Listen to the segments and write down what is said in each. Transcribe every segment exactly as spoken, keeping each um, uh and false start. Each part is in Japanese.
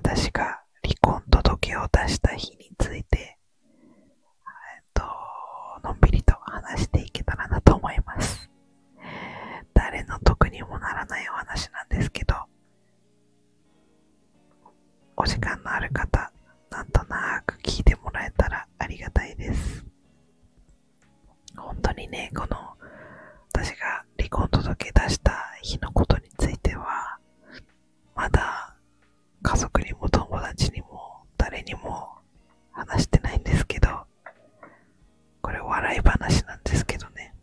私が離婚届を出した日について、えっと、のんびりと話していけたらなと思います。誰の得にもならないお話なんですけど、お時間のある方、なんとなく聞いてもらえたらありがたいです。本当にね、この私が離婚届出した日のことについては、まだ家族にも友達にも誰にも話してないんですけど、これ笑い話なんですけどね。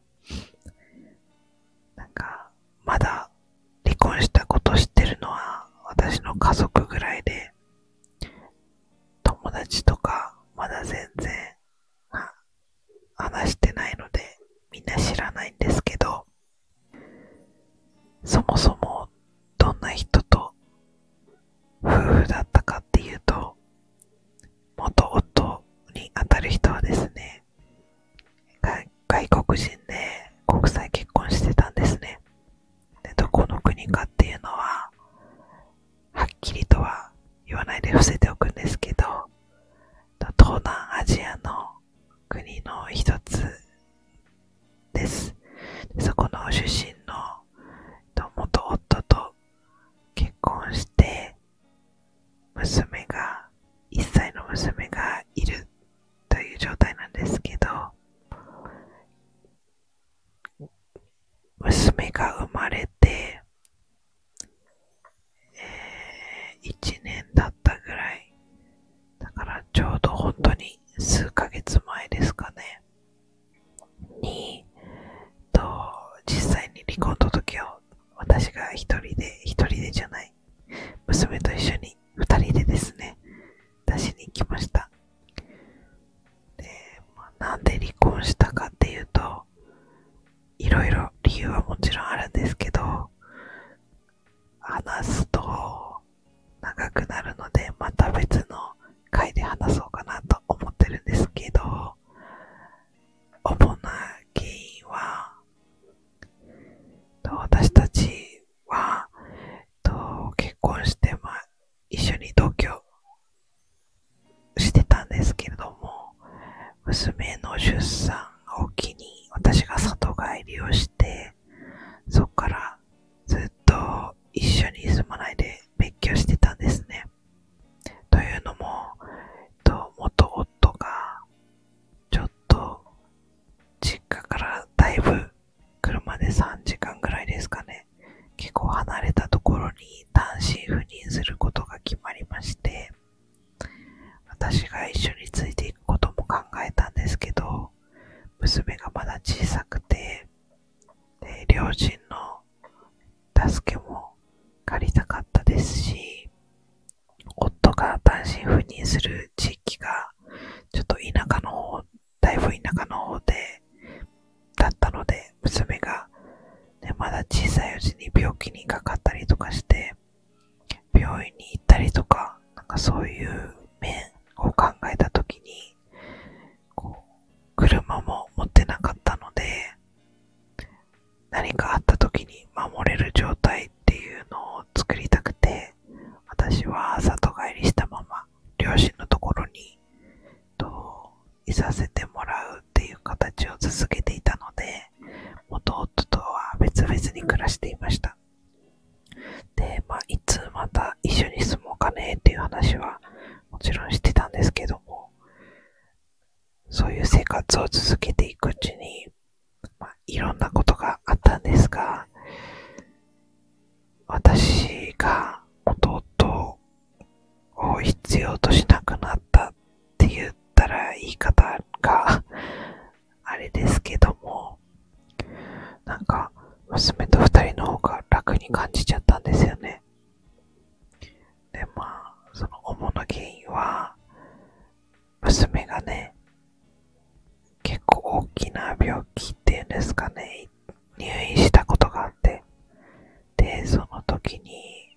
なんか、まだ離婚したこと知ってるのは私の家族ぐらいで、友達とかまだ全然話してないのでみんな知らないんですけど、そもそもどんな人と夫婦だったかっていうと、元夫にあたる人はですね、外国人で国際結婚してたんですね。で、どこの国かっていうのははっきりとは言わないで伏せておくんですけど、東南アジアの国の一つです。で、そこの出身の元夫と結婚して、娘がいっさいの娘がいるという状態なんですけど、娘が生まれて、えー、いちねん経ったぐらいだから、ちょうど本当に数ヶ月前ですかねにと実際に離婚届を私が一人で一人でじゃない娘と一緒に二人でですね出しに行きました。で、まあ、なんで離婚したかっていうと、いろいろ理由はもちろんあるんですけど、話すと長くなるのでまた別の回で話そうかなと思ってるんですけど、主な原因は、私たちは結婚して、まあ、一緒に同居してたんですけれども、娘の出産を機に私が里帰りをして、そこからずっと一緒に住まないで別居してたんですね。というのも、元夫がちょっと実家からだいぶ車でさんじかんぐらいですかね、結構離れたところに単身赴任することが決まりまして、私が一緒についていくことも考えたんですけど、娘がまだ小さくて、で、両親の助けも借りたかったですし、夫が単身赴任する地域がちょっと田舎の方、だいぶ田舎の方でだったので、娘が、ね、まだ小さいうちに病気にかかったりとかして病院に行ったりとか、なんかそういう面を考えたときに、こう車も持ってなかったので、何かあったときに守れる状態っていうのを作りたくて、私は里帰りしたまま両親のところにといさせてもらうっていう形を続けていたので、元夫とは別々に暮らしていました。で、まあ、いつまた一緒に住もうかねっていう話はもちろんしてたんですけども、そういう生活を続けていくうちに、まあ、いろんなことがあったんですが、私が元夫を必要としなくなったって言ったら言い方があれですけども、なんか娘と二人の方が楽に感じちゃったんですよね。で、まあ、その主な原因は、娘がね、結構大きな病気っていうんですかね、入院したことがあって、で、その時に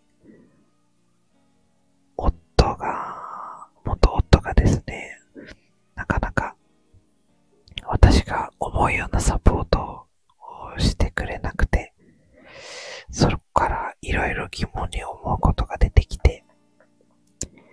夫が元夫がですね、なかなか私が思うようなサポートをしてくれなくて、そこからいろいろ疑問に思うことが出てきて、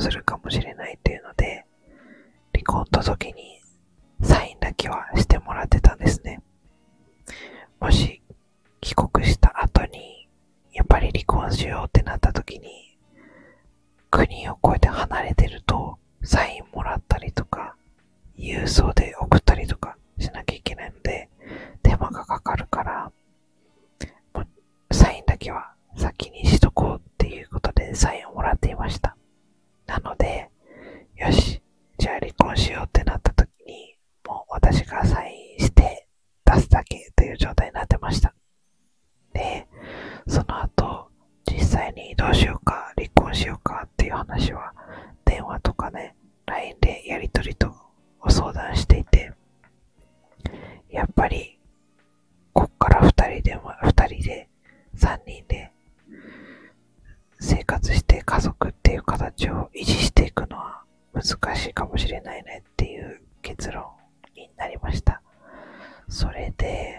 するかもしれないっていうので、離婚届にサインだけはしてもらってたんですね。もし帰国した後にやっぱり離婚しようってなった時に、国を越えて離れてるとサインもらったりとか郵送で送ったりとかしなきゃいけないので手間がかかるから、もうサインだけは先にしとこうっていうことでサインをもらっていました。なので、よし、じゃあ離婚しようってなった時にもう私がサインして出すだけという状態になってました。で、その後実際にどうしようか、離婚しようかっていう話は電話とかね、ライン でやり取りとご相談していて、やっぱりこっからふたりでもふたりでさんにんで生活して家族っていう形を維持していくのは難しいかもしれないねっていう結論になりました。それで、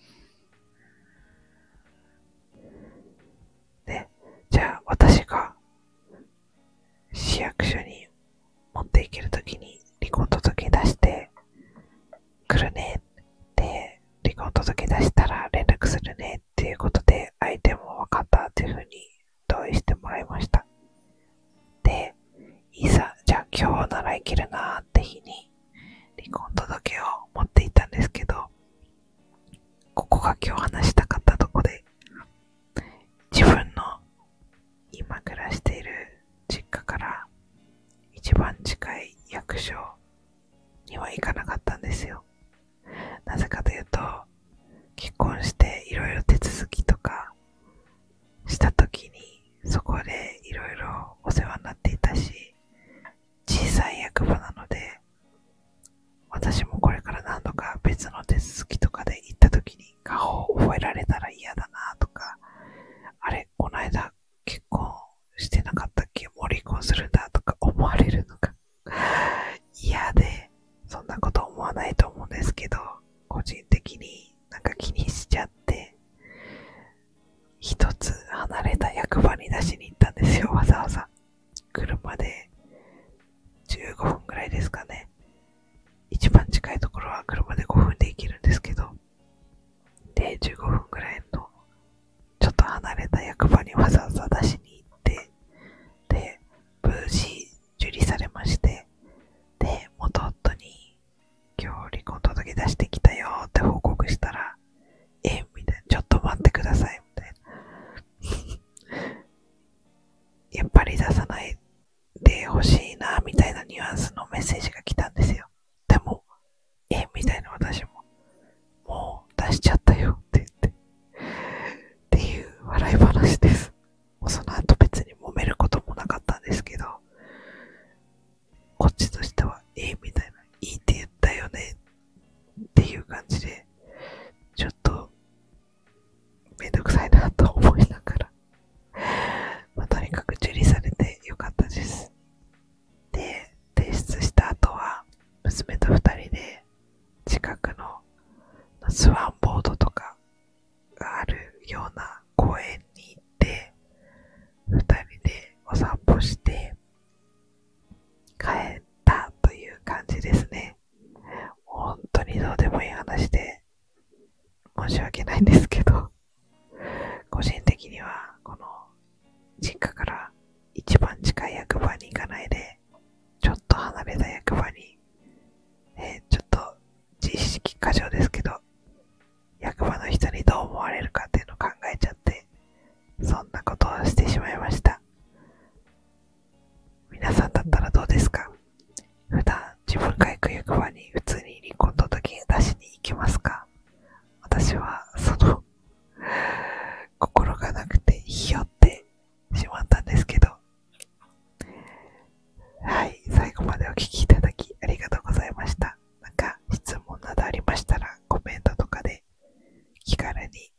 で、じゃあ私が市役所に持っていけるときに離婚届出してくるねって離婚届出したら連絡するねっていうことで相手も分かったっていうふうに同意してもらいました。で、いざじゃあ今日ならいけるなーって日に離婚届を持っていったんですけど、ここが今日話したかったとこで、自分の今暮らしている実家から一番近い役所には行かなかったんですよ。なぜかというと、結婚していろいろ手続きとかした時にそこでいろいろお世話になっていたし、小さい役場なので、私もこれから何度か別の手続きとかで行った時に顔を覚えられたら嫌だなとか、あれこの間結婚してなかったっけ、もう離婚するんだとか思われるのが嫌で、そんなこと思わないと思うんですけど、個人的になんか気にしちゃって一つ離れた役場に出しに行ったんですよ。わざわざ車でじゅうごふんぐらいですかね。一番近いところは車でごふんで行けるんですけど、でじゅうごふんぐらいのちょっと離れた役場にわざわざ出しに行って、で無事受理されまして、で元夫に今日離婚届出してきたよって報告したら、えみたいな、ちょっと待ってくださいみたいなやっぱり出さないでほしいなみたいなニュアンスのメッセージが来たんですよ。でもえみたいな、私ももう出しちゃったよって言ってっていう笑い話です。もうその後別に揉めることもなかったんですけど、こっちとしてはえみたいな、いいって言ったよねっていう感じで、ちょっとめんどくさいなと思いながらまあ、とにかく受理されてよかったです。で、提出した後は娘と二人で近くのスワンボードとかがあるような公園に行って二人でお散歩して帰ったという感じですね。本当にどうでもいい話で申し訳ないんですけど、個人的にはこの実家から一番近い役場に行かないでちょっと離れた役場に、えー、ちょっと自意識過剰ですけど役場の人にどう思われるかっていうのを考えちゃって、そんなことをしてしまいました。皆さんだったらどうですか？普段自分が行く役場に普通に離婚届出しに行きますか？私はその心がなくてひよってしまったんですけど、はい、最後までお聞きいただきありがとうございました。なんか質問などありましたらコメントとかで気軽に